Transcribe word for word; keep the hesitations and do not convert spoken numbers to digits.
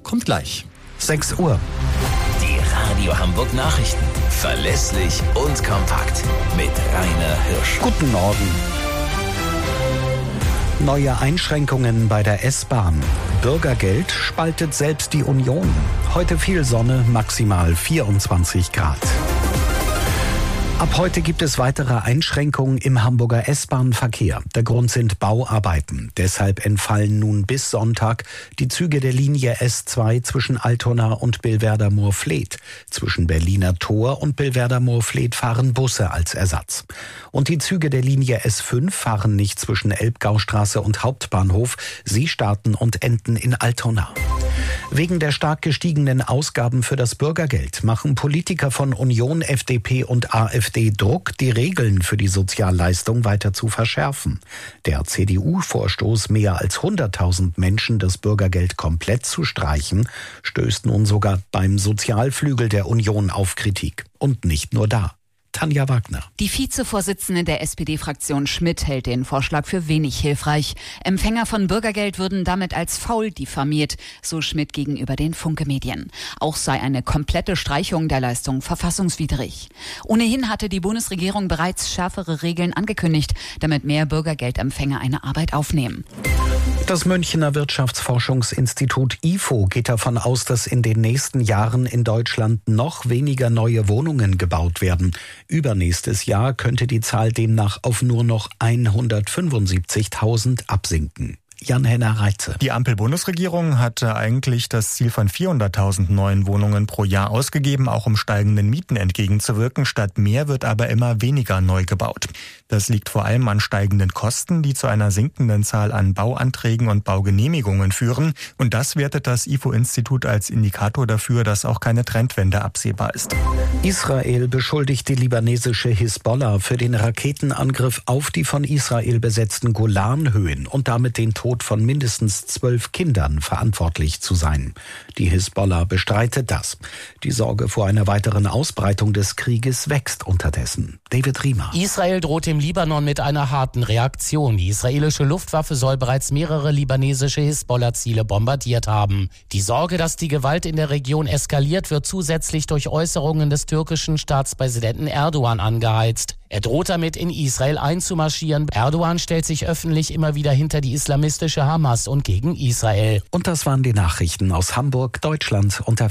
kommt gleich. sechs Uhr. Die Radio Hamburg Nachrichten. Verlässlich und kompakt. Mit Rainer Hirsch. Guten Morgen. Neue Einschränkungen bei der S-Bahn. Bürgergeld spaltet selbst die Union. Heute viel Sonne, maximal vierundzwanzig Grad. Ab heute gibt es weitere Einschränkungen im Hamburger S-Bahn-Verkehr. Der Grund sind Bauarbeiten. Deshalb entfallen nun bis Sonntag die Züge der Linie S zwei zwischen Altona und Billwerder-Moorfleet. Zwischen Berliner Tor und Billwerder-Moorfleet fahren Busse als Ersatz. Und die Züge der Linie S fünf fahren nicht zwischen Elbgaustraße und Hauptbahnhof. Sie starten und enden in Altona. Wegen der stark gestiegenen Ausgaben für das Bürgergeld machen Politiker von Union, F D P und AfD Druck, die Regeln für die Sozialleistung weiter zu verschärfen. Der C D U-Vorstoß, mehr als hunderttausend Menschen das Bürgergeld komplett zu streichen, stößt nun sogar beim Sozialflügel der Union auf Kritik. Und nicht nur da. Tanja Wagner. Die Vizevorsitzende der S P D-Fraktion Schmidt hält den Vorschlag für wenig hilfreich. Empfänger von Bürgergeld würden damit als faul diffamiert, so Schmidt gegenüber den Funke-Medien. Auch sei eine komplette Streichung der Leistung verfassungswidrig. Ohnehin hatte die Bundesregierung bereits schärfere Regeln angekündigt, damit mehr Bürgergeldempfänger eine Arbeit aufnehmen. Das Münchner Wirtschaftsforschungsinstitut I F O geht davon aus, dass in den nächsten Jahren in Deutschland noch weniger neue Wohnungen gebaut werden. Übernächstes Jahr könnte die Zahl demnach auf nur noch hundertfünfundsiebzigtausend absinken. Jan-Henner Reitze. Die Ampel-Bundesregierung hatte eigentlich das Ziel von vierhunderttausend neuen Wohnungen pro Jahr ausgegeben, auch um steigenden Mieten entgegenzuwirken. Statt mehr wird aber immer weniger neu gebaut. Das liegt vor allem an steigenden Kosten, die zu einer sinkenden Zahl an Bauanträgen und Baugenehmigungen führen. Und das wertet das I F O-Institut als Indikator dafür, dass auch keine Trendwende absehbar ist. Israel beschuldigt die libanesische Hisbollah für den Raketenangriff auf die von Israel besetzten Golanhöhen und damit den Tod von mindestens zwölf Kindern verantwortlich zu sein. Die Hisbollah bestreitet das. Die Sorge vor einer weiteren Ausbreitung des Krieges wächst unterdessen. David Riemer. Israel droht dem Libanon mit einer harten Reaktion. Die israelische Luftwaffe soll bereits mehrere libanesische Hisbollah-Ziele bombardiert haben. Die Sorge, dass die Gewalt in der Region eskaliert, wird zusätzlich durch Äußerungen des türkischen Staatspräsidenten Erdogan angeheizt. Er droht damit, in Israel einzumarschieren. Erdogan stellt sich öffentlich immer wieder hinter die islamistische Hamas und gegen Israel. Und das waren die Nachrichten aus Hamburg, Deutschland und der